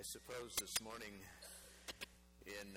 suppose this morning, in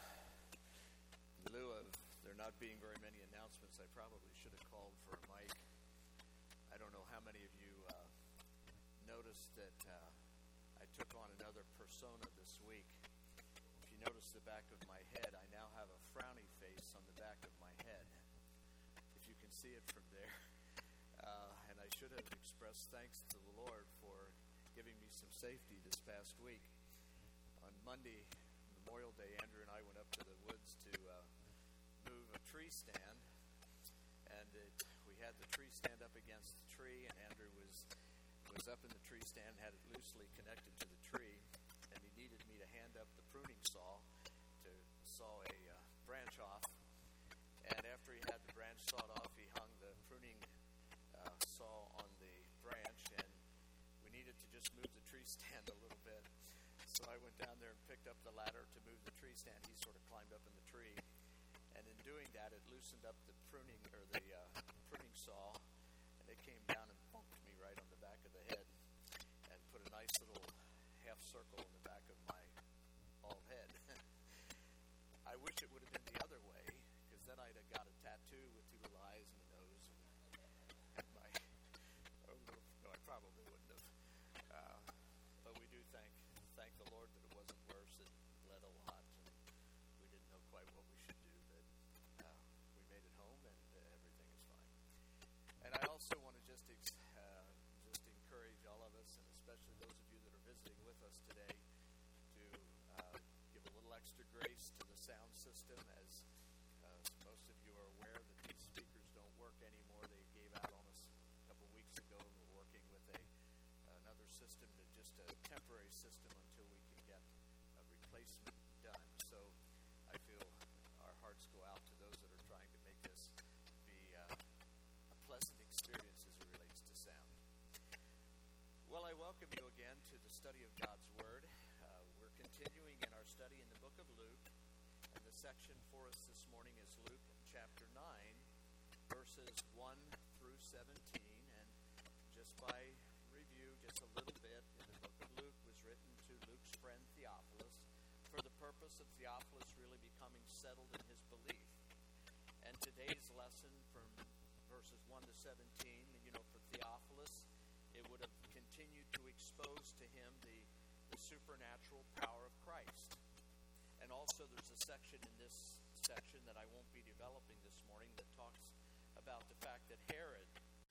lieu of there not being very many announcements, I probably should have called for a mic. I don't know how many of you noticed that I took on another persona this week. If you notice the back of my head, I now have a frowny face on the back of my head, if you can see it from there. And I should have expressed thanks to the Lord for giving me some safety this past week. On Monday, Memorial Day, Andrew and I went up to the woods to move a tree stand, and we had the tree stand up against the tree, and Andrew was up in the tree stand, had it loosely connected to the tree, and he needed me to hand up the pruning saw to saw a branch off. And after he had the branch sawed off, he hung the pruning saw on the branch, and we needed to just move the tree stand a little bit. So I went down there and picked up the ladder to move the tree stand. He sort of climbed up in the tree, and in doing that, it loosened up the pruning saw, and it came down and bumped me right on the back of the head, and put a nice little half circle in the back of my bald head. I wish it would have been the other way, because then I'd have got a tattoo with two little eyes and a nose, and my no, I probably wouldn't have. But we do thank the Lord that it wasn't worse. It bled a lot, and we didn't know quite what we should do, but we made it home, and everything is fine. And I also want to just encourage all of us, and especially those of you that are visiting with us today, to give a little extra grace to the sound system, as most of you are aware that these speakers don't work anymore. They gave out on us a couple weeks ago, and we're working with another system, just a temporary system until we can get a replacement done. So I feel our hearts go out to those that are trying to make this be a pleasant experience as it relates to sound. Well, I welcome you again to the study of God's Word. We're continuing in our study in the book of Luke, and the section for us this morning is Luke chapter 9, verses 1 through 17, and just by review, just a little bit, in the book of Luke was written to Luke's friend Theophilus for the purpose of Theophilus really becoming settled in his belief. And today's lesson from verses 1 to 17, for Theophilus, it would have continued to expose to him the supernatural power of Christ. And also there's a section in this section that I won't be developing this morning that talks about the fact that Herod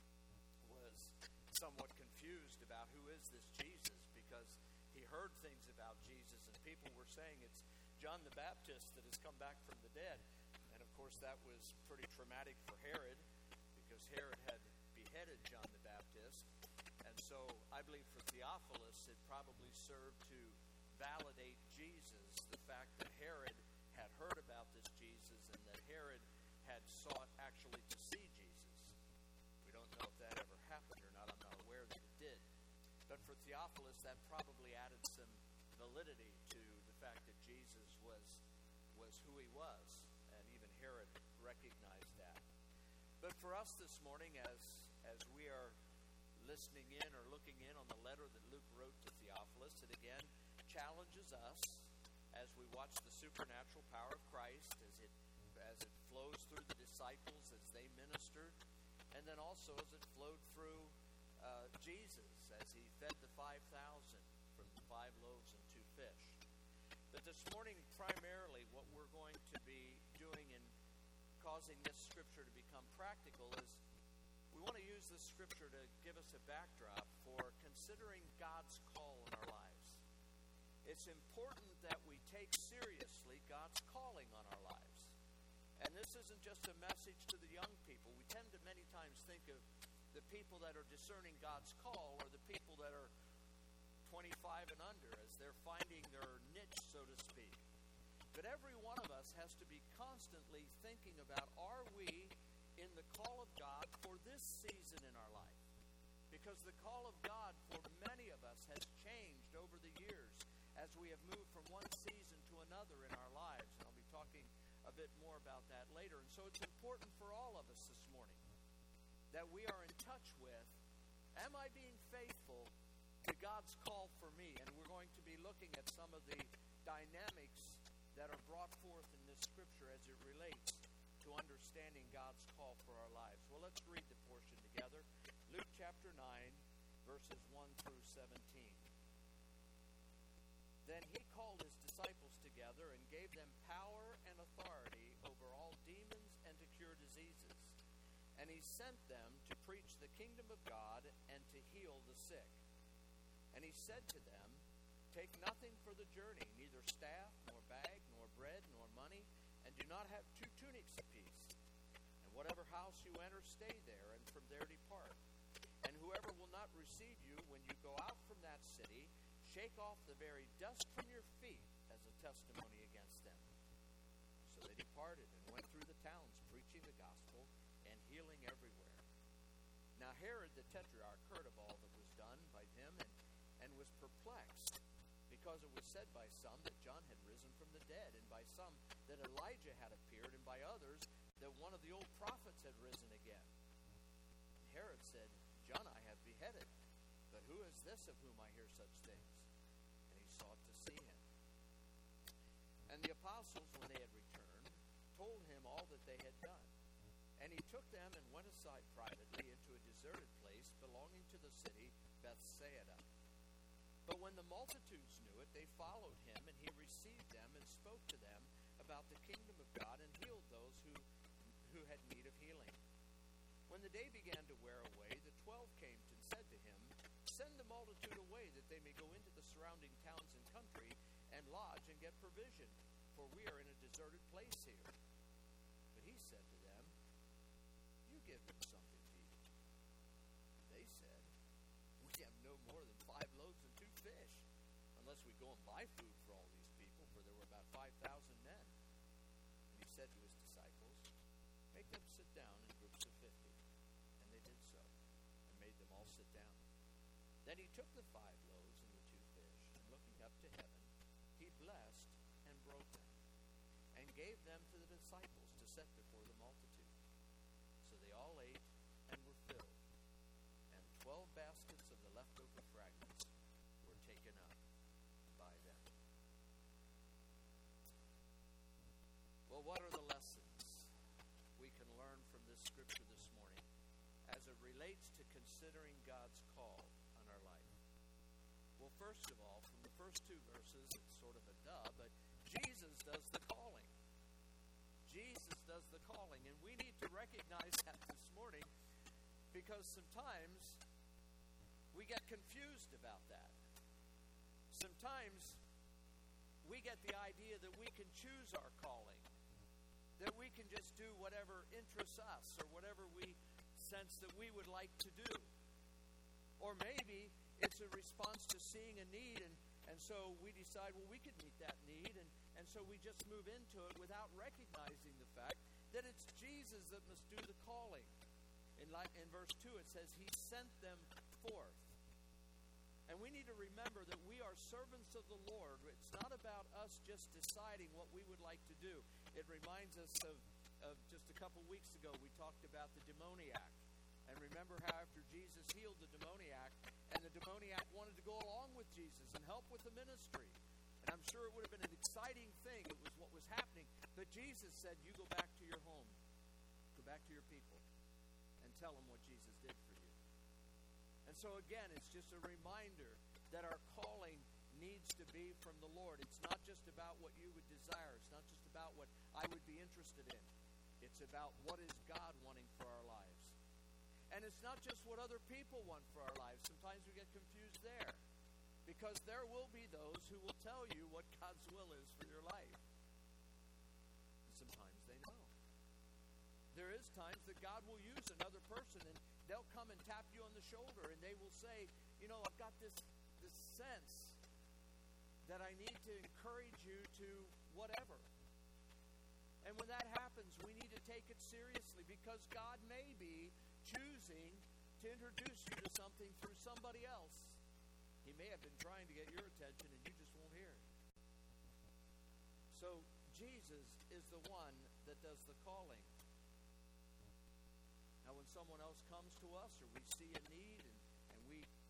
was somewhat confused about who is this Jesus, because he heard things about Jesus, and people were saying it's John the Baptist that has come back from the dead. And of course that was pretty traumatic for Herod, because Herod had beheaded John the Baptist. And so I believe for Theophilus it probably served to validate Jesus, the fact that Herod had heard about this Jesus, and that Herod had sought actually to see Jesus. We don't know if that ever happened or not. I'm not aware that it did. But for Theophilus, that probably added some validity to the fact that Jesus was who he was, and even Herod recognized that. But for us this morning, as we are listening in or looking in on the letter that Luke wrote to Theophilus, it again challenges us as we watch the supernatural power of Christ as it flows through the disciples as they ministered, and then also as it flowed through Jesus as he fed the 5,000 from the 5 loaves and 2 fish. But this morning, primarily, what we're going to be doing in causing this scripture to become practical is we want to use this scripture to give us a backdrop for considering God's call in our lives. It's important that we take seriously God's calling on our lives. And this isn't just a message to the young people. We tend to many times think of the people that are discerning God's call or the people that are 25 and under as they're finding their niche, so to speak. But every one of us has to be constantly thinking about, are we in the call of God for this season in our life? Because the call of God for many of us has changed over the years as we have moved from one season to another in our lives. And I'll be talking a bit more about that later. And so it's important for all of us this morning that we are in touch with, am I being faithful to God's call for me? And we're going to be looking at some of the dynamics that are brought forth in this scripture as it relates to understanding God's call for our lives. Well, let's read the portion together. Luke chapter 9, verses 1 through 17. Then he called his disciples together and gave them power and authority over all demons and to cure diseases. And he sent them to preach the kingdom of God and to heal the sick. And he said to them, take nothing for the journey, neither staff, nor bag, nor bread, nor money, and do not have 2 tunics apiece. And whatever house you enter, stay there, and from there depart. And whoever will not receive you when you go out from that city, shake off the very dust from your feet as a testimony against them. So they departed and went through the towns, preaching the gospel and healing everywhere. Now Herod the Tetrarch heard of all that was done by him and was perplexed, because it was said by some that John had risen from the dead, and by some that Elijah had appeared, and by others that one of the old prophets had risen again. And Herod said, John I have beheaded, but who is this of whom I hear such things? And he sought to see him. And the apostles, when they had returned, told him all that they had done. And he took them and went aside privately into a deserted place belonging to the city Bethsaida. But when the multitudes knew it, they followed him, and he received them and spoke to them about the kingdom of God and healed those who had need of healing. When the day began to wear away, the 12 came and said to him, send the multitude away that they may go into the surrounding towns and country and lodge and get provision, for we are in a deserted place here. But he said to them, you give them something to eat. They said, we have no more than 5 loaves and 2 fish, unless we go and buy food for all these people, for there were about 5,000 men. And he said to his disciples, make them sit down in groups of 50. And they did so, and made them all sit down. Then he took the 5 loaves and the 2 fish, and looking up to heaven, he blessed and broke them, and gave them to the disciples to set before the multitude. So they all ate and were filled, and 12 baskets of the leftover fragments were taken up by them. Well, what are the lessons we can learn from this scripture this morning as it relates to considering God's call on our life? Well, first of all, from the first 2 verses, it's sort of a duh, but Jesus does the calling. Jesus does the calling, and we need to recognize that this morning, because sometimes we get confused about that. Sometimes we get the idea that we can choose our calling, that we can just do whatever interests us or whatever we sense that we would like to do. Or maybe it's a response to seeing a need, and so we decide, well, we could meet that need, and so we just move into it without recognizing the fact that it's Jesus that must do the calling. In verse 2 it says, he sent them forth. And we need to remember that we are servants of the Lord. It's not about us just deciding what we would like to do. It reminds us of just a couple weeks ago, we talked about the demoniac. And remember how after Jesus healed the demoniac, and the demoniac wanted to go along with Jesus and help with the ministry. And I'm sure it would have been an exciting thing. It was what was happening. But Jesus said, you go back to your home. Go back to your people. And tell them what Jesus did for you. And so again, it's just a reminder that our calling needs to be from the Lord. It's not just about what you would desire. It's not just about what I would be interested in. It's about what is God wanting for our lives. And it's not just what other people want for our lives. Sometimes we get confused there. Because there will be those who will tell you what God's will is for your life. And sometimes they know. There is times that God will use another person, and they'll come and tap you on the shoulder, and they will say, you know, I've got this sense that I need to encourage you to whatever. And when that happens, we need to take it seriously, because God may be choosing to introduce you to something through somebody else. He may have been trying to get your attention, and you just won't hear it. So Jesus is the one that does the calling. Now, when someone else comes to us, or we see a need, and we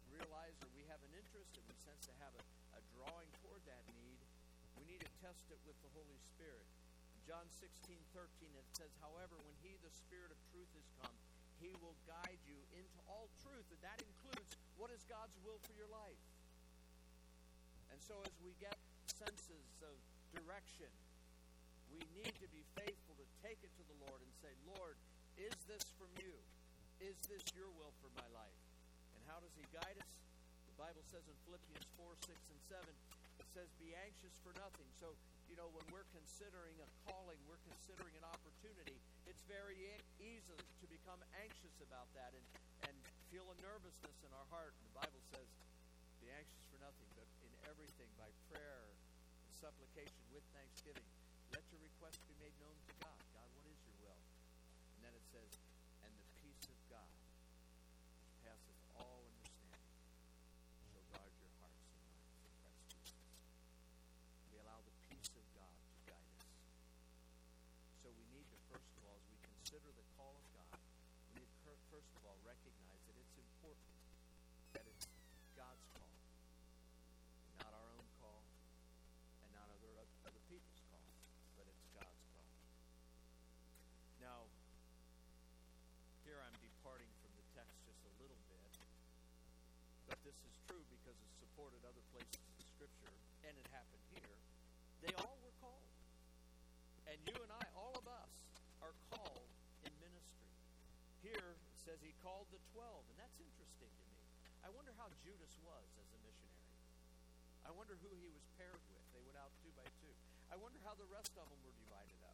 realize that we have an interest and we sense to have a drawing toward that need, we need to test it with the Holy Spirit. In John 16:13, it says, however, when He, the Spirit of truth, is come, He will guide you into all truth. And that includes what is God's will for your life. And so as we get senses of direction, we need to be faithful to take it to the Lord and say, Lord, is this from you? Is this your will for my life? And how does He guide us? The Bible says in Philippians 4:6 and 7, it says, be anxious for nothing. So, when we're considering a calling, we're considering an opportunity, it's very easy to become anxious about that and feel a nervousness in our heart. And the Bible says, be anxious for nothing, but in everything by prayer and supplication with thanksgiving. Let your request be made known to God. God, what is your will? And then it says, and the peace of God, which passeth all understanding, shall guard your hearts and minds in Christ Jesus. We allow the peace of God to guide us. So we need to, first of all, as we consider the call of God, we need to, first of all, recognize that it's important that it's God's call, not our own call, and not other people's call, but it's God's call. Now, here I'm departing from the text just a little bit, but this is true because it's supported other places in Scripture, and it happened here. They all were called. And you and I, all of us, are called in ministry. Here it says He called the 12, and that's interesting to me. I wonder how Judas was as a missionary. I wonder who he was paired with. They went out 2 by 2. I wonder how the rest of them were divided up.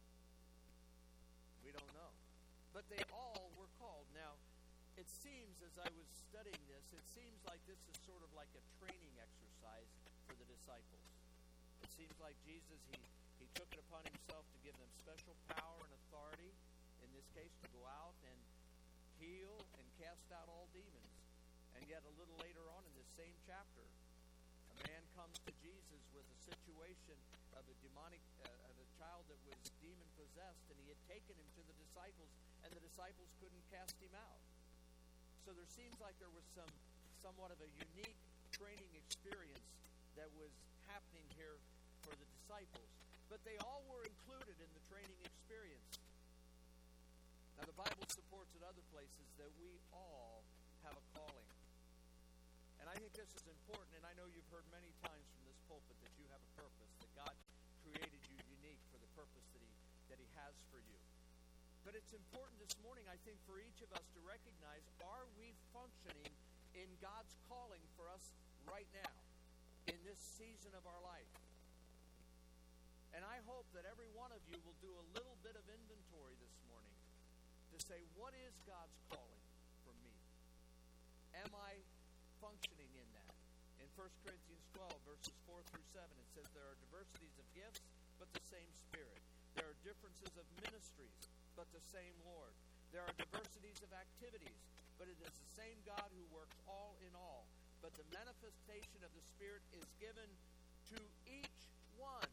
We don't know. But they all were called. Now, it seems, as I was studying this, it seems like this is sort of like a training exercise for the disciples. It seems like Jesus, he took it upon Himself to give them special power and authority, in this case to go out and heal and cast out all demons. And yet a little later on in this same chapter, a man comes to Jesus with a situation of a child that was demon-possessed, and he had taken him to the disciples, and the disciples couldn't cast him out. So there seems like there was somewhat of a unique training experience that was happening here for the disciples. But they all were included in the training experience. Now the Bible supports in other places that we all have a calling. And I think this is important, and I know you've heard many times from this pulpit that you have a purpose, that God created you unique for the purpose that He has for you. But it's important this morning, I think, for each of us to recognize, are we functioning in God's calling for us right now, in this season of our life? And I hope that every one of you will do a little bit of inventory this morning to say, what is God's calling for me? Am I functioning in that? In 1 Corinthians 12, verses 4 through 7, it says, there are diversities of gifts, but the same Spirit. There are differences of ministries, but the same Lord. There are diversities of activities, but it is the same God who works all in all. But the manifestation of the Spirit is given to each one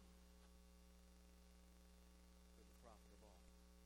for the profit of all.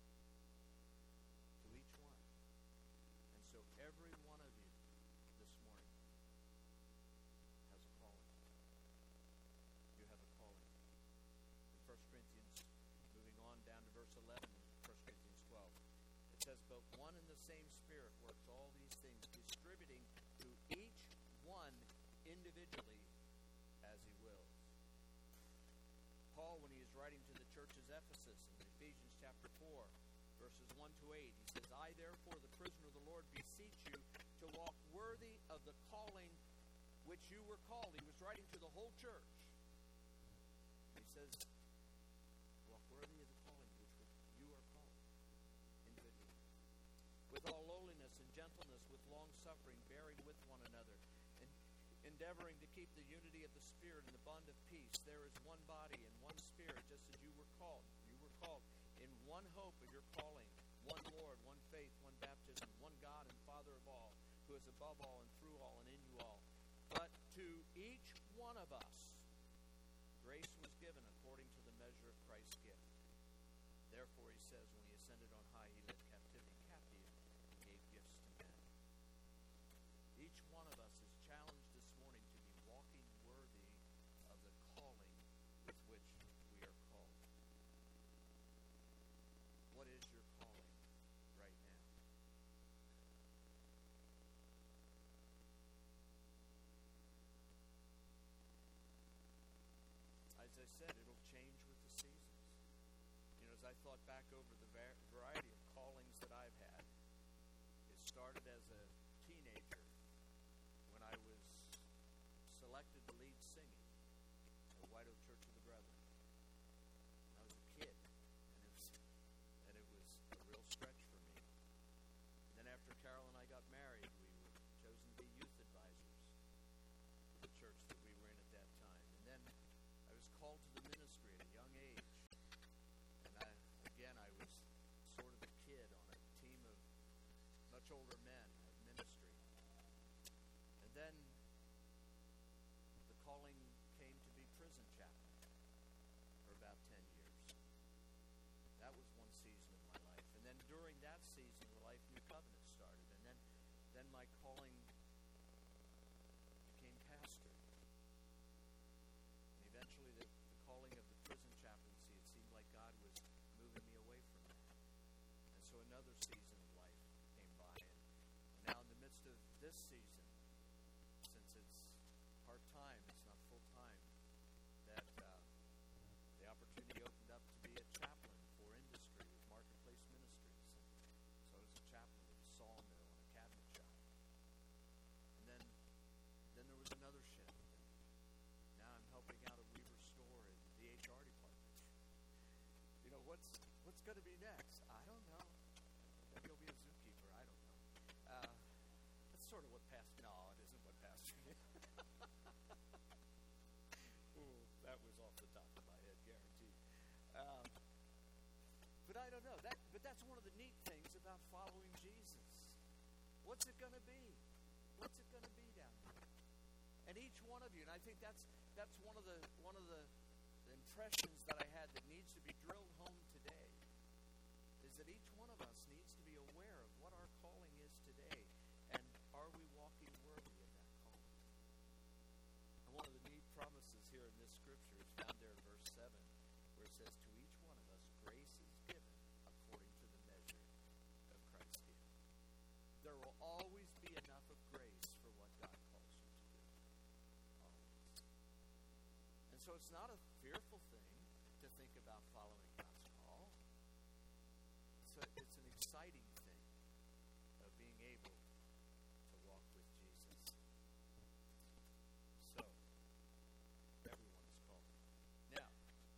To each one. And so every one of you this morning has a calling. You have a calling. In 1 Corinthians, moving on down to verse 11, in 1 Corinthians 12, it says, but one and the same Spirit works all these things, distributing to each one individually as He wills. Paul, when he is writing to the church of Ephesus, in Ephesians chapter 4, verses 1 to 8, he says, I therefore, the prisoner of the Lord, beseech you to walk worthy of the calling which you were called. He was writing to the whole church. He says, walk worthy of the calling which you are called individually. With all lowliness and gentleness, with long-suffering, bearing with one another, and endeavoring to keep the unity of the Spirit in the bond of peace. There is one body and one Spirit, just as you were called. You were called in one hope of your calling, one Lord, one faith, one baptism, one God and Father of all, who is above all and through all and in you all. But to each one of us, grace was given according to the measure of Christ's gift. Therefore, he says, when he ascended on high, he led captivity captive and gave gifts to men. Each one of us is called to the ministry at a young age. And I was sort of a kid on a team of much older men of ministry. And then the calling came to be prison chaplain for about 10 years. That was one season of my life. And then during that season, the Life New Covenant started. And then my calling became pastor. And eventually the calling of the prison chaplaincy, it seemed like God was moving me away from that. And so another season of life came by. And now in the midst of this season, since it's part-time, it's not full-time, that the opportunity opened up to be a chaplain for industry with Marketplace Ministries. And so I was a chaplain at a sawmill and a cabinet shop. And then there was another shift. And now I'm helping out a Weaver store in the HR department. You know, what's going to be next? I don't know. Maybe I'll be a zookeeper. I don't know. That's sort of what pastor. No, it isn't what pastor. Ooh, that was off the top of my head, guaranteed. But I don't know. But that's one of the neat things about following Jesus. What's it going to be? What's it going to be down there? And each one of you, and I think that's one of the impressions that I had that needs to be drilled home today, is that each one of us needs to be aware of what our calling is today, and are we walking worthy of that calling? And one of the neat promises here in this scripture is found there in verse 7, where it says, "To each one of us grace is given according to the measure of Christ's gift." There will always be enough of grace for what God calls you to do. Always. And so it's not a fearful thing to think about following God's call. It's an exciting thing of being able to walk with Jesus. So, everyone is called. Now,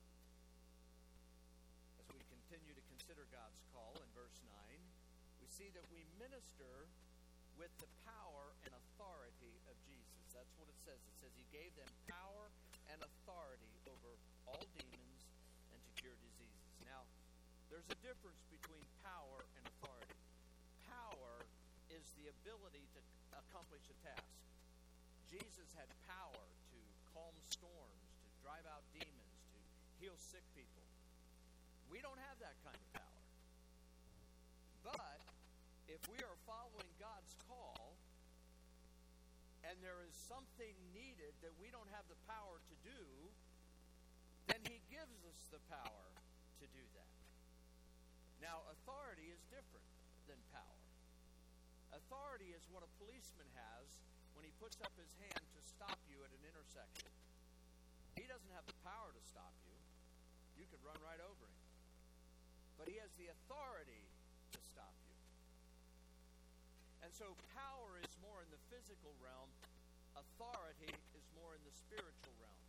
as we continue to consider God's call in verse 9, we see that we minister with the power and authority of Jesus. That's what it says. It says he gave them power and authority over all demons and to cure diseases. Now, there's a difference between power and authority. Power is the ability to accomplish a task. Jesus had power to calm storms, to drive out demons, to heal sick people. We don't have that kind of power. But if we are following God's call, and there is something needed that we don't have the power to do, then he gives us the power to do that. Now, authority is different than power. Authority is what a policeman has when he puts up his hand to stop you at an intersection. He doesn't have the power to stop you. You could run right over him. But he has the authority to stop you. And so power is more in the physical realm. Authority is more in the spiritual realm.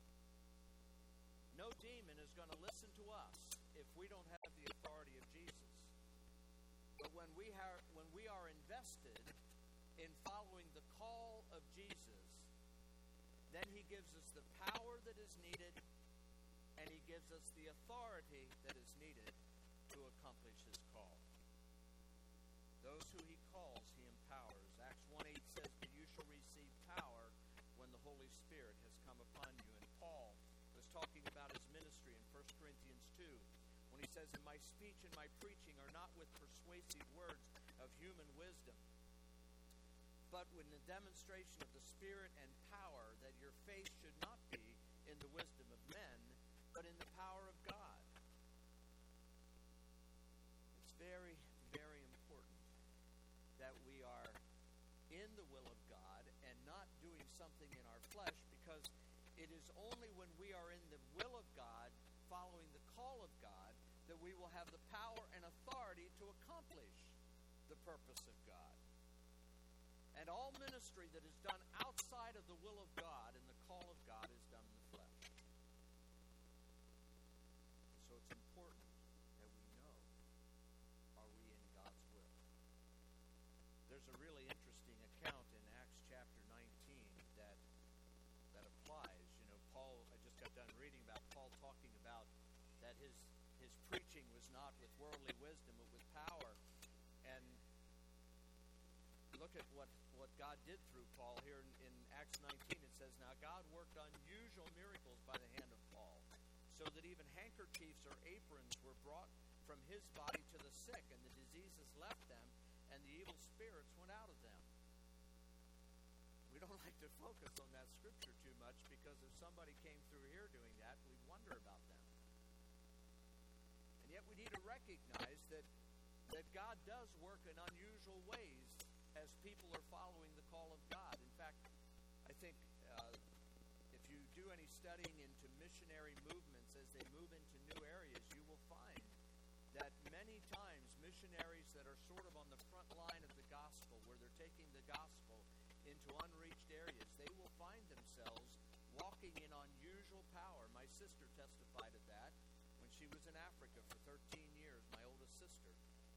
No demon is going to listen to us if we don't have the authority of Jesus. But when we are invested in following the call of Jesus, then he gives us the power that is needed, and he gives us the authority that is needed to accomplish his call. Those who he calls, he empowers. Acts 1:8 says, "But you shall receive power when the Holy Spirit has come upon you." And Paul was talking about his ministry in 1 Corinthians 2, when he says, "And my speech and my preaching are not with persuasive words of human wisdom, but with the demonstration of the Spirit and power, that your faith should not be in the wisdom of men, but in the power of God." It's very, very important that we are in the will of God and not doing something in our flesh, because it is only when we are in the will of God, following the call of God, that we will have the power and authority to accomplish the purpose of God. And all ministry that is done outside of the will of God and the call of God is done in the flesh. So it's important that we know, are we in God's will? There's a really interesting account in Acts chapter 19 that applies. You know, Paul, I just got done reading about preaching was not with worldly wisdom, but with power. And look at what God did through Paul here in Acts 19. It says, "Now God worked unusual miracles by the hand of Paul, so that even handkerchiefs or aprons were brought from his body to the sick, and the diseases left them, and the evil spirits went out of them." We don't like to focus on that scripture too much, because if somebody came through here doing that, we'd wonder about them. And yet we need to recognize that God does work in unusual ways as people are following the call of God. In fact, I think if you do any studying into missionary movements as they move into new areas, you will find that many times missionaries that are sort of on the front line of the gospel, where they're taking the gospel into unreached areas, they will find themselves walking in unusual power. My sister testified of that when she was in Africa for 13 years. My oldest sister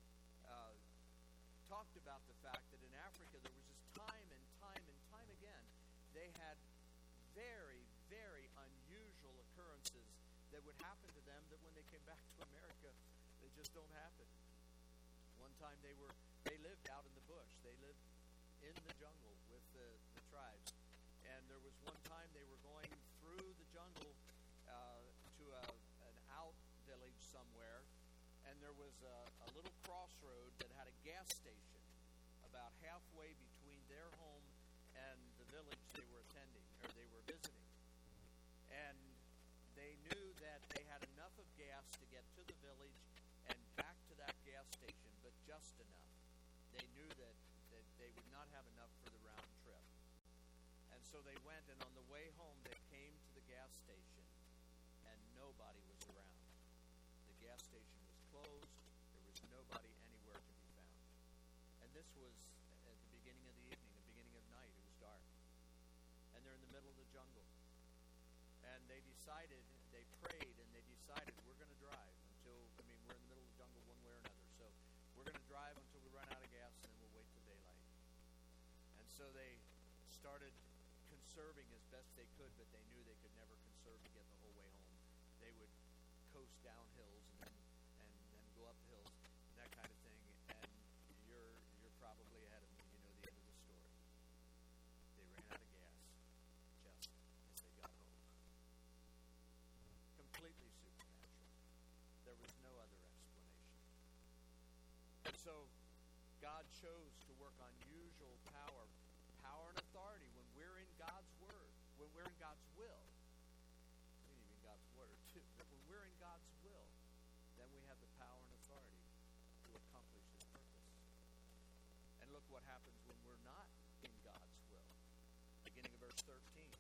talked about the fact that in Africa there was just time and time again they had very, very unusual occurrences that would happen to them that when they came back to America, they just don't happen. One time they lived out in the bush. They lived in the jungle with the tribes. And there was one time they were going through the jungle to an out village somewhere, and there was a little crossroad that had a gas station about halfway between their home and the village they were attending, or they were visiting. And they knew that they had enough of gas to get to the village and back to that gas station, but just enough. They knew that they would not have enough for the round trip. And so they went, and on the way home they came to the gas station, and nobody was around. The gas station was closed. There was nobody anywhere to be found. And this was at the beginning of the evening, the beginning of night. It was dark. And they're in the middle of the jungle. And they prayed, and they decided, we're going to drive until, we're in the middle of the jungle one way or another. So we're going to drive until we run out of gas, and then we'll wait till daylight. And so they started conserving as best they could, but they knew they could never conserve to get the whole way home. They would coast down hills and then go up hills, and that kind of thing. And you're probably ahead of me. You know the end of the story. They ran out of gas just as they got home. Completely supernatural. There was no other explanation. And so God chose to work unusual power and authority when we're in God's Word, when we're in God's will. We need to be in God's Word too, but when we're in God's will, then we have the power and authority to accomplish His purpose. And look what happens when we're not in God's will. Beginning of verse 13,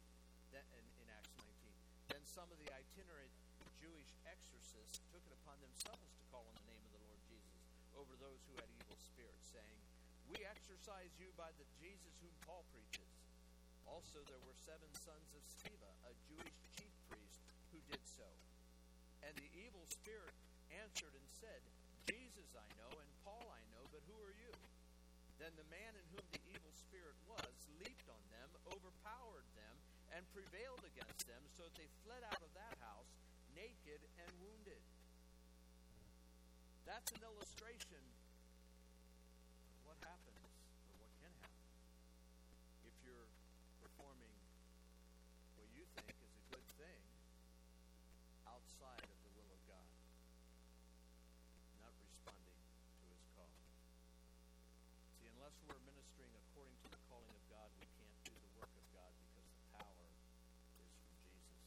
in Acts 19. Then some of the itinerant Jewish exorcists took it upon themselves to call on the name of the Lord Jesus over those who had evil spirits, saying, "We exorcise you by the Jesus whom Paul preaches." Also there were 7 sons of Sceva, a Jewish chief priest, who did so. And the evil spirit answered and said, "Jesus I know, and Paul I know, but who are you?" Then the man in whom the evil spirit was leaped on them, overpowered them, and prevailed against them, so that they fled out of that house, naked and wounded. That's an illustration of what happens, or what can happen, if you're performing what you think is a good thing outside of the will of God, not responding to His call. See, unless we're ministering according to the calling of God, we can't do the work of God, because the power is from Jesus.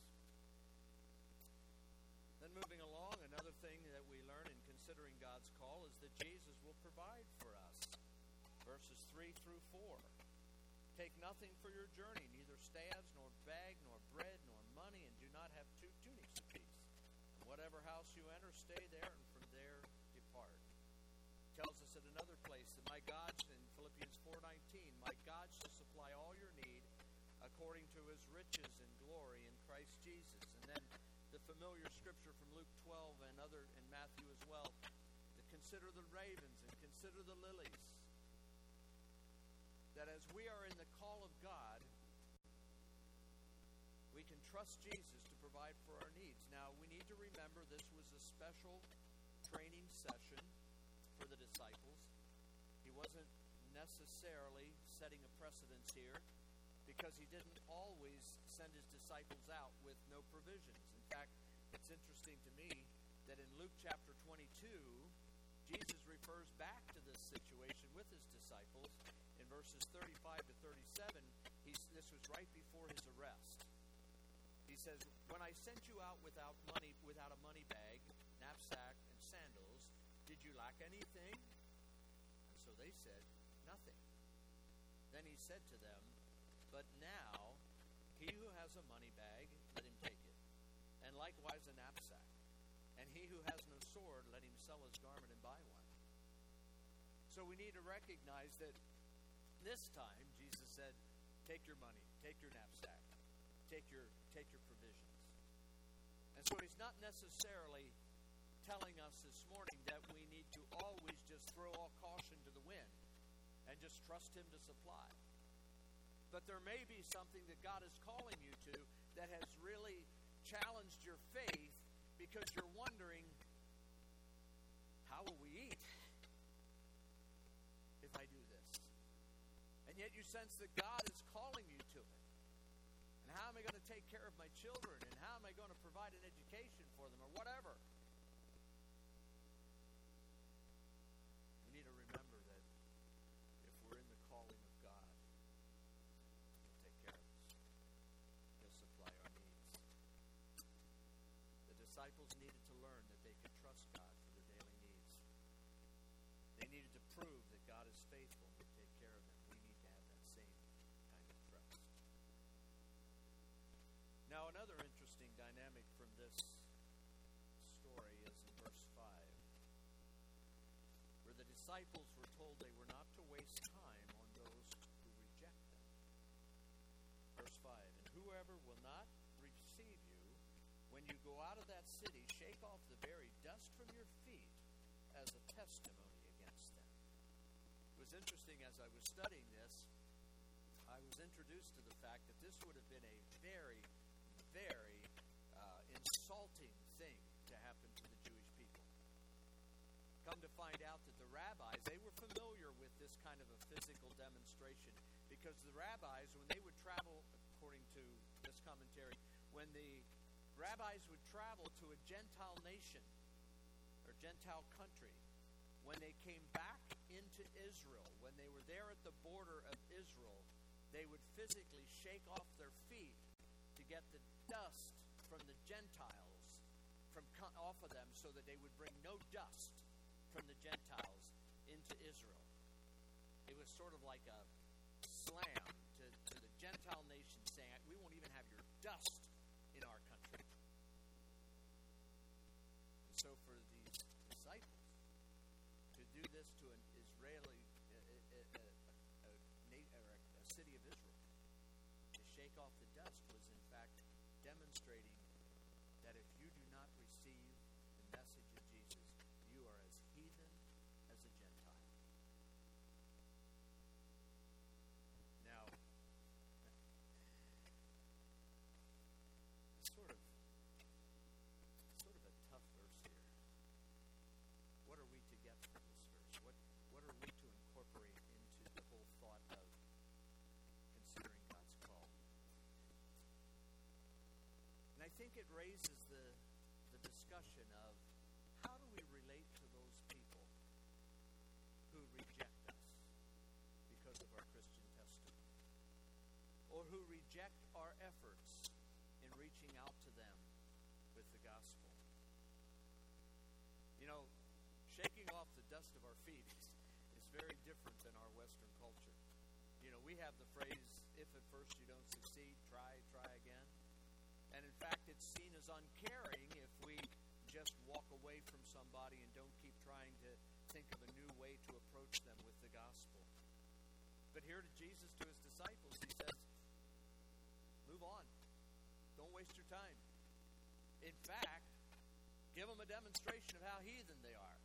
Then moving along, another thing that we learn in considering God's call is that Jesus will provide for us. Verses 3 through 4. Take nothing for your journey, neither staves, nor bag, nor bread, nor money, and do not have 2 tunics apiece. And whatever house you enter, stay there, and from there depart. Tells us at another place that my God, in Philippians 4:19, my God shall supply all your need according to His riches and glory in Christ Jesus. And then the familiar scripture from Luke 12 and Matthew as well, to consider the ravens and consider the lilies. That as we are in the call of God, we can trust Jesus to provide for our needs. Now, we need to remember this was a special training session for the disciples. He wasn't necessarily setting a precedence here because he didn't always send his disciples out with no provisions. In fact, it's interesting to me that in Luke chapter 22, Jesus refers back to this situation with his disciples. In verses 35 to 37, this was right before his arrest. He says, "When I sent you out without a money bag, knapsack, and sandals, did you lack anything?" And so they said, "Nothing." Then he said to them, "But now, he who has a money bag, let him take it, and likewise a knapsack. And he who has no sword, let him sell his garment and buy one." So we need to recognize that this time, Jesus said, take your money, take your knapsack, take your provisions. And so he's not necessarily telling us this morning that we need to always just throw all caution to the wind and just trust him to supply. But there may be something that God is calling you to that has really challenged your faith because you're wondering, how will we eat if I do this? And yet you sense that God is calling you to it. And how am I going to take care of my children? And how am I going to provide an education for them or whatever? We need to remember that if we're in the calling of God, He'll take care of us. He'll supply our needs. The disciples needed to learn that they could trust God for their daily needs. They needed to prove that God is faithful and will take care of them. We need to have that same kind of trust. Now, another interesting dynamic from this story is in verse 5, where the disciples were told they were not to waste time on those who reject them. Verse 5, "And whoever will not receive you, when you go out of that city, shake off the very dust from your feet as a testimony against them." It was interesting as I was studying this, I was introduced to the fact that this would have been a very, very insulting thing to happen to the Jewish people. Come to find out that the rabbis, they were familiar with this kind of a physical demonstration because the rabbis, when they would travel, according to this commentary, when the rabbis would travel to a Gentile nation or Gentile country, when they came back into Israel, when they were there at the border of Israel, they would physically shake off their feet to get the dust from the Gentiles off of them so that they would bring no dust from the Gentiles into Israel. It was sort of like a slam to the Gentile nation saying, we won't even have your dust in our country. And so for these disciples to do this to an Israeli, a city of Israel, to shake off the dust was in fact demonstrating that if you do not receive the message of Jesus, you are as heathen as a Gentile. Now, sort of a tough verse here. What are we to get from this verse? What are we to incorporate into the whole thought of considering God's call? And I think it raises the discussion of how do we relate to those people who reject us because of our Christian testimony, or who reject our efforts in reaching out to them with the gospel. You know, shaking off the dust of our feet is very different than our Western culture. You know, we have the phrase, if at first you don't succeed, try again. And in fact, it's seen as uncaring if we just walk away from somebody and don't keep trying to think of a new way to approach them with the gospel. But here to Jesus, to his disciples, he says, move on. Don't waste your time. In fact, give them a demonstration of how heathen they are.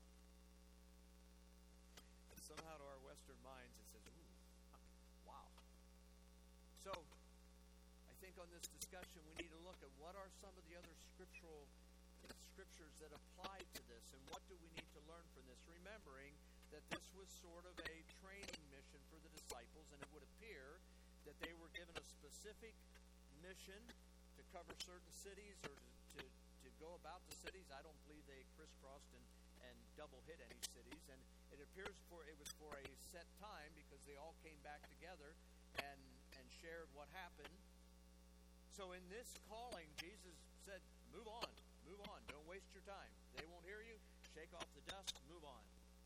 And somehow to our Western minds it says, ooh, wow. So, I think on this discussion we need to look at what are some of the other scriptural scriptures that apply to this, and what do we need to learn from this? Remembering that this was sort of a training mission for the disciples, and it would appear that they were given a specific mission to cover certain cities or to go about the cities. I don't believe they crisscrossed and double hit any cities, and it appears it was for a set time because they all came back together and shared what happened. So in this calling, Jesus said, move on, don't waste your time. They won't hear you, shake off the dust, move on.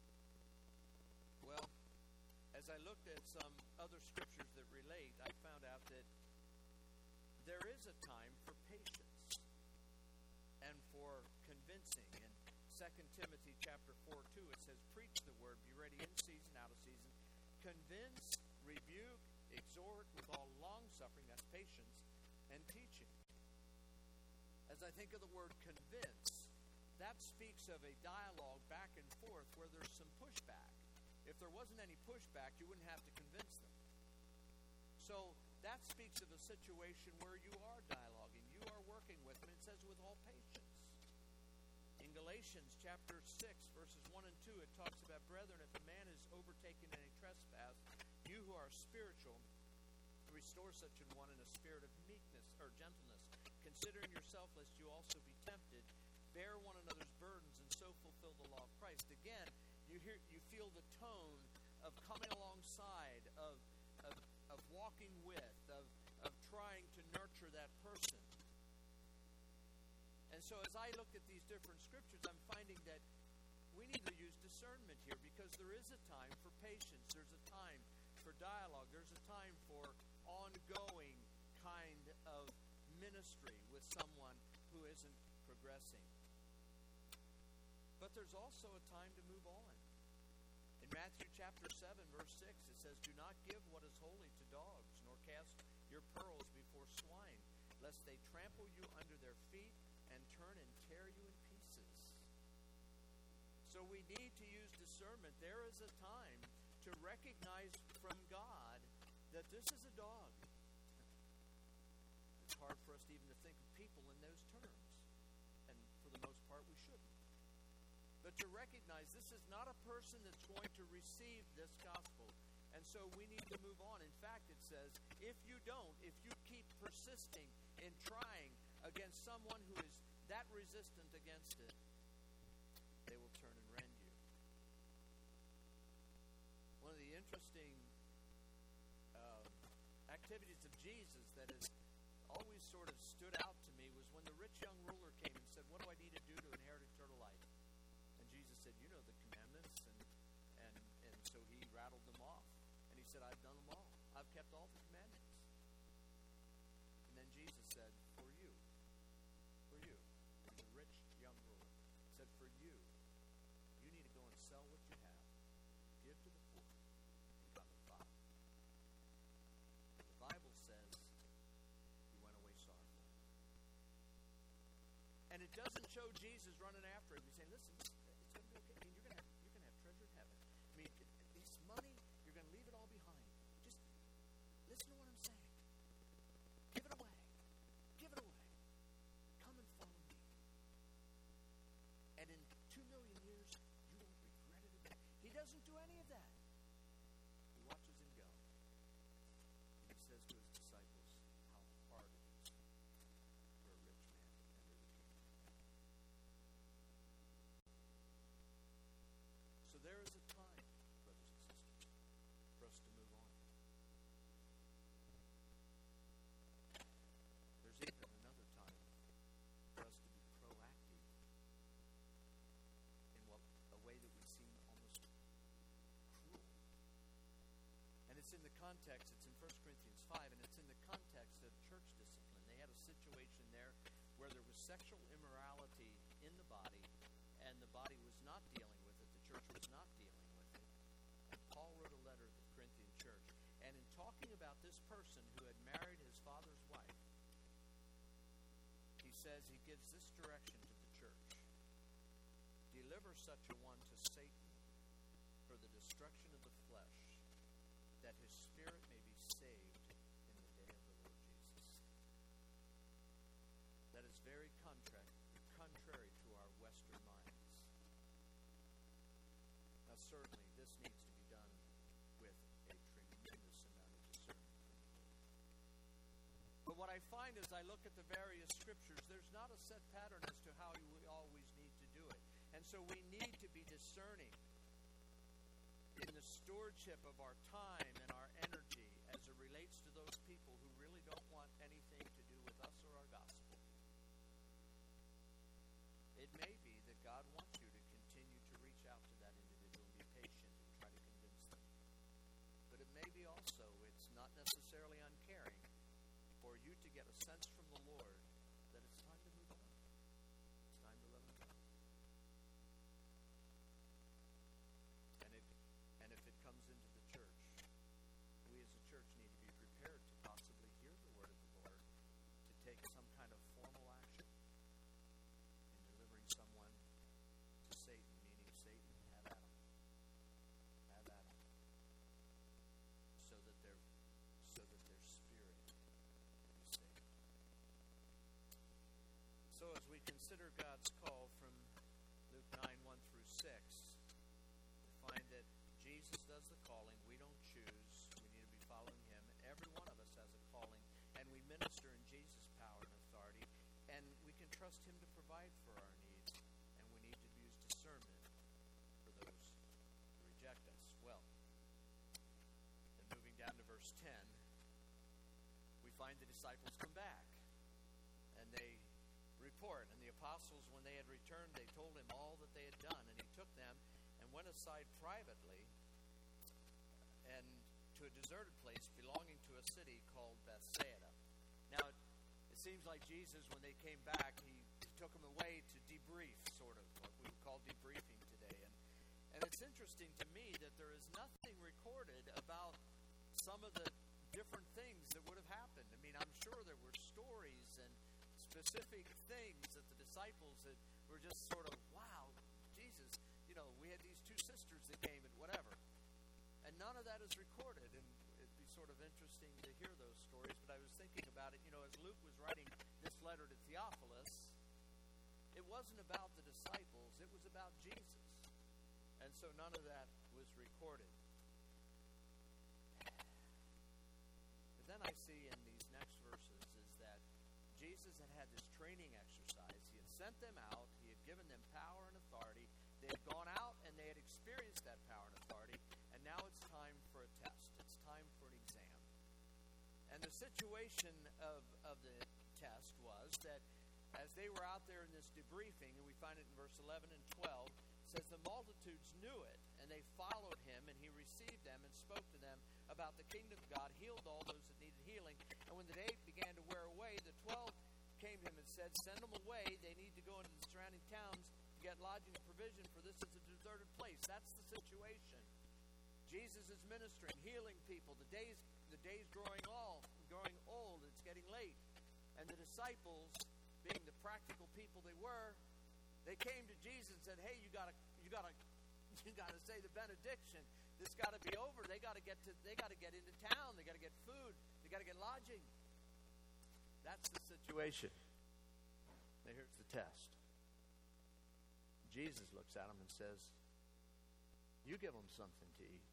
Well, as I looked at some other scriptures that relate, I found out that there is a time for patience and for convincing. In 2 Timothy chapter 4:2, it says, preach the word, be ready in season, out of season, convince, rebuke, exhort with all long-suffering, that's patience, and teaching. As I think of the word convince, that speaks of a dialogue back and forth where there's some pushback. If there wasn't any pushback, you wouldn't have to convince them. So that speaks of a situation where you are dialoguing, you are working with them. It says with all patience. In Galatians chapter 6, verses 1 and 2, it talks about, brethren, if a man is overtaken in a trespass, you who are spiritual, restore such an one in a spirit of meekness or gentleness, considering yourself lest you also be tempted, bear one another's burdens, and so fulfill the law of Christ. Again, you feel the tone of coming alongside, of walking with, of trying to nurture that person. And so as I look at these different scriptures, I'm finding that we need to use discernment here, because there is a time for patience, there's a time for dialogue, there's a time for ongoing kind of ministry with someone who isn't progressing. But there's also a time to move on. In Matthew chapter 7, verse 6, it says, do not give what is holy to dogs, nor cast your pearls before swine, lest they trample you under their feet and turn and tear you in pieces. So we need to use discernment. There is a time to recognize from God that this is a dog. It's hard for us even to think of people in those terms. And for the most part, we shouldn't. But to recognize this is not a person that's going to receive this gospel. And so we need to move on. In fact, it says, if you keep persisting in trying against someone who is that resistant against it, they will turn and rend you. One of the interesting activities of Jesus that has always sort of stood out to me was when the rich young ruler came and said, what do I need to do to inherit eternal life? And Jesus said, you know the commandments. And so he rattled them off. And he said, I've done them all. I've kept all the commandments. And then Jesus said, for you, the rich young ruler said, for you need to go and sell what you have, give to the poor, and come and follow. The Bible says he went away sorrowful. And it doesn't show Jesus running after him. He's saying, listen, it's going to be okay. I mean, you're going to have treasure in heaven. I mean, this money, you're going to leave it all behind. Just listen to what I'm saying. Give it away. Give it away. Come and follow me. And in 2 million years, you won't regret it again. He doesn't do any of that. He watches him go. And he says to his disciples, how hard it is for a rich man to enter the kingdom. So there is a time, brothers and sisters, for us to move on. There's even another time for us to be proactive in a way that would seem almost cruel. And it's in the context, it's in 1 Corinthians 5, and it's in the context of church discipline. They had a situation there where there was sexual immorality in the body, and the body was not dealing with it. The church was not dealing with it. And Paul wrote a letter to the Corinthian church. And in talking about this person who had married his father's wife, he says, he gives this direction to the church. Deliver such a one to Satan for the destruction of the flesh, that his spirit may be saved in the day of the Lord Jesus. That is very contrary certainly this needs to be done with a tremendous amount of discernment from the Lord. But what I find as I look at the various scriptures, there's not a set pattern as to how we always need to do it. And so we need to be discerning in the stewardship of our time and our energy as it relates to those people who really don't want anything to do with us or our gospel. It may be that God wants you to continue to reach out to that individual and be patient and try to convince them. But it may be also, it's not necessarily uncaring, for you to get a sense from the Lord that it's time to move on. It's time to let them go. And if it comes into the church, we as a church need to be prepared to possibly hear the word of the Lord, to take some kind of formal action in delivering someone to Satan, meaning Satan, have at him. Have at him. So that their spirit will be saved. So as we consider God's call from Luke 9, 1 through 6, we find that Jesus does the calling. We don't choose. We need to be following Him. Every one of us has a calling, and we minister in Jesus' power and authority, and we can trust Him to provide for our needs, and we need to use discernment for those who reject us. Well, then moving down to verse 10, we find the disciples come back, and they report. And the apostles, when they had returned, they told him all that they had done, and he took them and went aside privately and to a deserted place belonging to a city called Bethsaida. Now, it seems like Jesus, when they came back, he took them away to debrief, sort of, what we would call debriefing today. And it's interesting to me that there is nothing recorded about some of the different things that would have happened. I mean, I'm sure there were stories and specific things that the disciples that were just sort of, wow, Jesus, we had these two sisters that came and whatever. And none of that is recorded, and it'd be sort of interesting to hear those stories. But I was thinking about it, as Luke was writing this letter to Theophilus, it wasn't about the disciples, it was about Jesus. And so none of that was recorded. But then I see in these next verses is that Jesus had this training exercise. He had sent them out. He had given them power and authority. They had gone out and they had experienced that power and authority. And now it's time for a test. It's time for an exam. And the situation of the test was that as they were out there in this debriefing, and we find it in verse 11 and 12, it says the multitudes knew it, and they followed him, and he received them and spoke to them about the kingdom of God, healed all those that needed healing. And when the day began to wear away, the 12 came to him and said, send them away. They need to go into the surrounding towns to get lodging and provision, for this is a deserted place. That's the situation. Jesus is ministering, healing people. The day's growing old. It's getting late. And the disciples, being the practical people they were, they came to Jesus and said, hey, you gotta say the benediction. This got to be over. They got to get into town. They got to get food. They got to get lodging. That's the situation. Now here's the test. Jesus looks at them and says, you give them something to eat.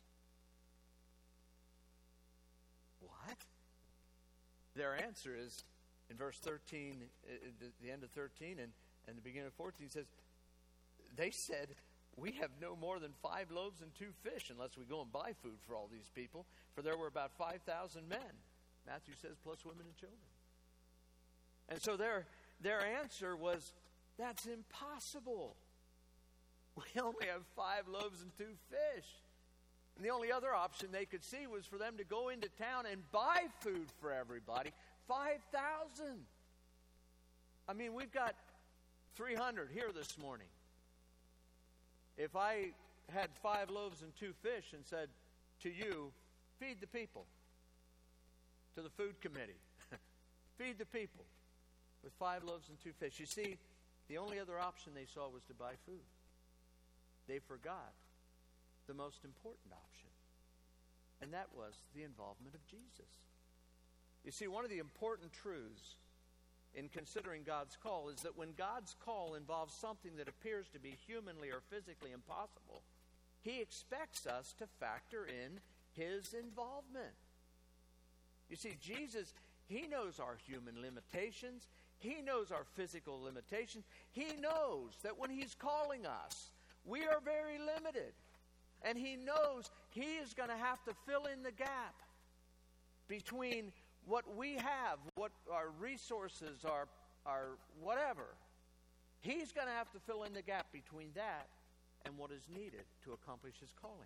What? Their answer is, in verse 13, the end of 13 and the beginning of 14, says, they said, we have no more than 5 loaves and 2 fish unless we go and buy food for all these people. For there were about 5,000 men. Matthew says, plus women and children. And so their answer was, that's impossible. We only have 5 loaves and 2 fish. And the only other option they could see was for them to go into town and buy food for everybody. 5,000. I mean, we've got 300 here this morning. If I had 5 loaves and 2 fish and said to you, feed the people, to the food committee, feed the people with 5 loaves and 2 fish. You see, the only other option they saw was to buy food. They forgot the most important option, and that was the involvement of Jesus. You see, one of the important truths in considering God's call is that when God's call involves something that appears to be humanly or physically impossible, He expects us to factor in His involvement. You see, Jesus, He knows our human limitations. He knows our physical limitations. He knows that when He's calling us, we are very limited. And He knows He is going to have to fill in the gap between what we have, what our resources are, whatever. He's going to have to fill in the gap between that and what is needed to accomplish His calling.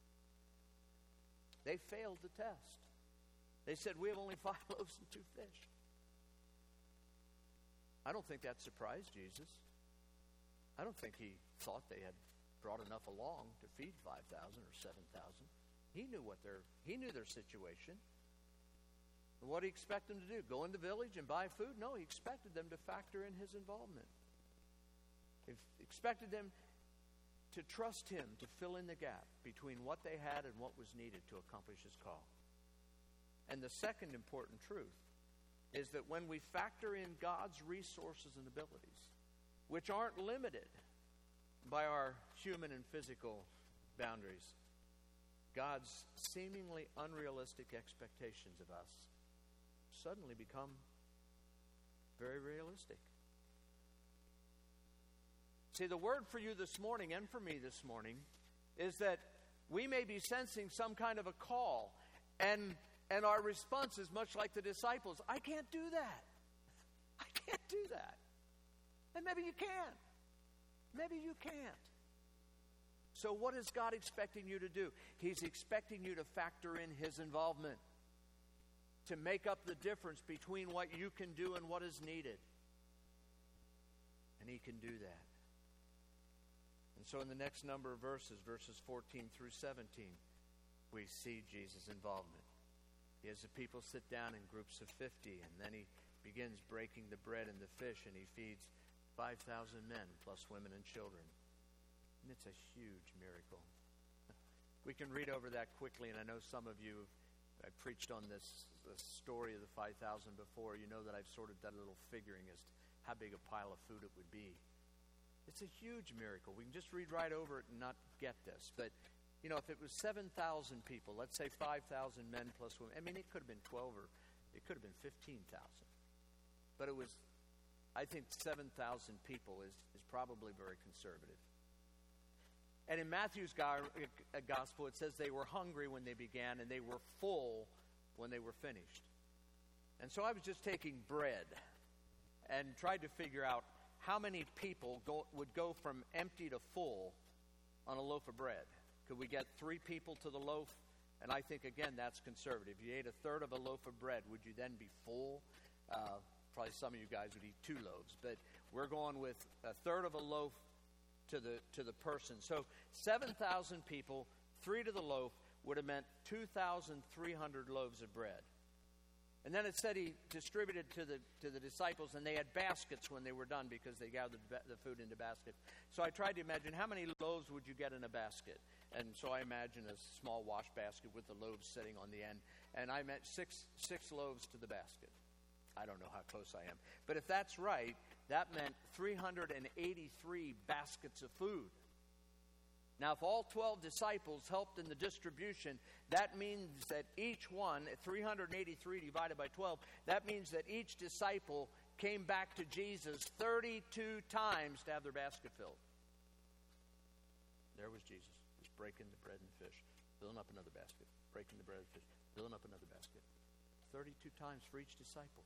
They failed the test. They said, we have only 5 loaves and 2 fish. I don't think that surprised Jesus. I don't think He thought they had brought enough along to feed 5,000 or 7,000. He knew their situation. And what did He expect them to do? Go in the village and buy food? No, He expected them to factor in His involvement. He expected them to trust Him to fill in the gap between what they had and what was needed to accomplish His call. And the second important truth is that when we factor in God's resources and abilities, which aren't limited by our human and physical boundaries, God's seemingly unrealistic expectations of us suddenly become very realistic. See, the word for you this morning and for me this morning is that we may be sensing some kind of a call, and our response is much like the disciples. I can't do that. I can't do that. And maybe you can. Maybe you can't. So what is God expecting you to do? He's expecting you to factor in His involvement, to make up the difference between what you can do and what is needed. And He can do that. And so in the next number of verses 14 through 17, we see Jesus' involvement. He has the people sit down in groups of 50, and then He begins breaking the bread and the fish, and He feeds 5,000 men, plus women and children. And it's a huge miracle. We can read over that quickly, and I know some of you, I preached on this story of the 5,000 before. You know that I've sort of done a little figuring as to how big a pile of food it would be. It's a huge miracle. We can just read right over it and not get this. But, you know, if it was 7,000 people, let's say 5,000 men plus women. I mean, it could have been 12 or it could have been 15,000. But it was, I think 7,000 people is probably very conservative. And in Matthew's gospel, it says they were hungry when they began and they were full when they were finished. And so I was just taking bread and tried to figure out how many people would go from empty to full on a loaf of bread. Could we get 3 people to the loaf? And I think, again, that's conservative. If you ate a third of a loaf of bread, would you then be full? Probably some of you guys would eat 2 loaves. But we're going with a third of a loaf to the person. So 7,000 people, 3 to the loaf, would have meant 2,300 loaves of bread. And then it said He distributed to the disciples, and they had baskets when they were done because they gathered the food into baskets. So I tried to imagine how many loaves would you get in a basket. And so I imagined a small wash basket with the loaves sitting on the end. And I meant six loaves to the basket. I don't know how close I am. But if that's right, that meant 383 baskets of food. Now, if all 12 disciples helped in the distribution, that means that each one, 383 divided by 12, that means that each disciple came back to Jesus 32 times to have their basket filled. There was Jesus, just breaking the bread and fish, filling up another basket, breaking the bread and fish, filling up another basket. 32 times for each disciple.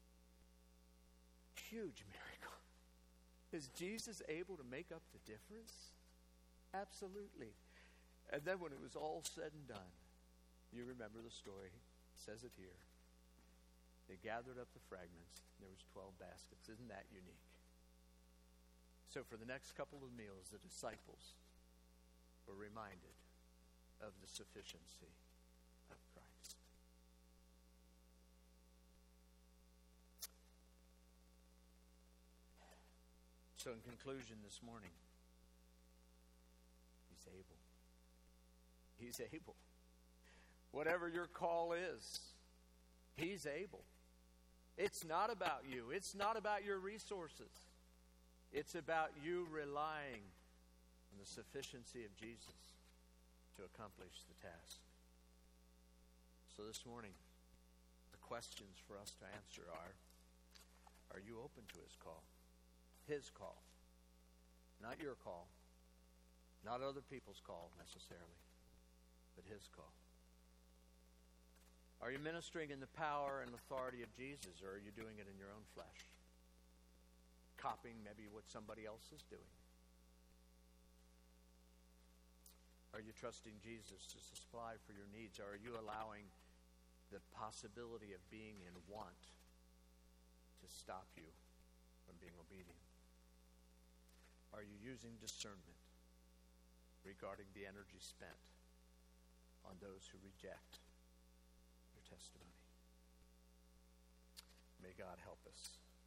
Huge miracle. Is Jesus able to make up the difference? Absolutely. And then when it was all said and done, you remember the story. It says it here. They gathered up the fragments. There was 12 baskets. Isn't that unique? So for the next couple of meals, the disciples were reminded of the sufficiency of Christ. So in conclusion this morning, He's able. He's able. Whatever your call is, He's able. It's not about you. It's not about your resources. It's about you relying on the sufficiency of Jesus to accomplish the task. So this morning, the questions for us to answer are you open to His call? His call. Not your call. Not other people's call necessarily, but His call. Are you ministering in the power and authority of Jesus, or are you doing it in your own flesh? Copying maybe what somebody else is doing. Are you trusting Jesus to supply for your needs? Or are you allowing the possibility of being in want to stop you from being obedient? Are you using discernment regarding the energy spent on those who reject your testimony? May God help us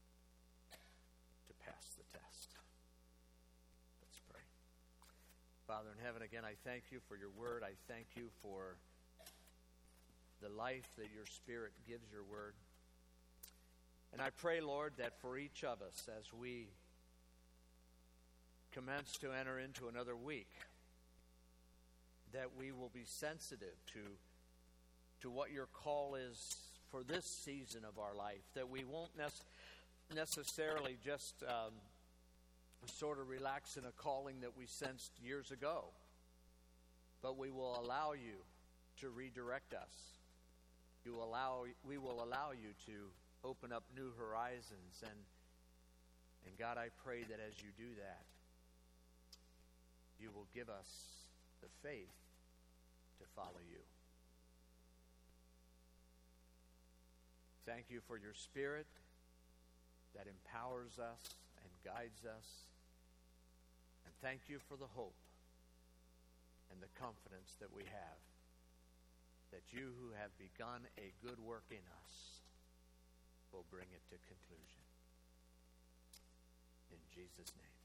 to pass the test. Let's pray. Father in heaven, again, I thank you for your word. I thank you for the life that your Spirit gives your word. And I pray, Lord, that for each of us, as we commence to enter into another week, that we will be sensitive to what your call is for this season of our life, that we won't necessarily just sort of relax in a calling that we sensed years ago, but we will allow you to redirect us. We will allow you to open up new horizons, and God, I pray that as you do that, you will give us the faith to follow you. Thank you for your Spirit that empowers us and guides us. And thank you for the hope and the confidence that we have that you who have begun a good work in us will bring it to conclusion. In Jesus' name.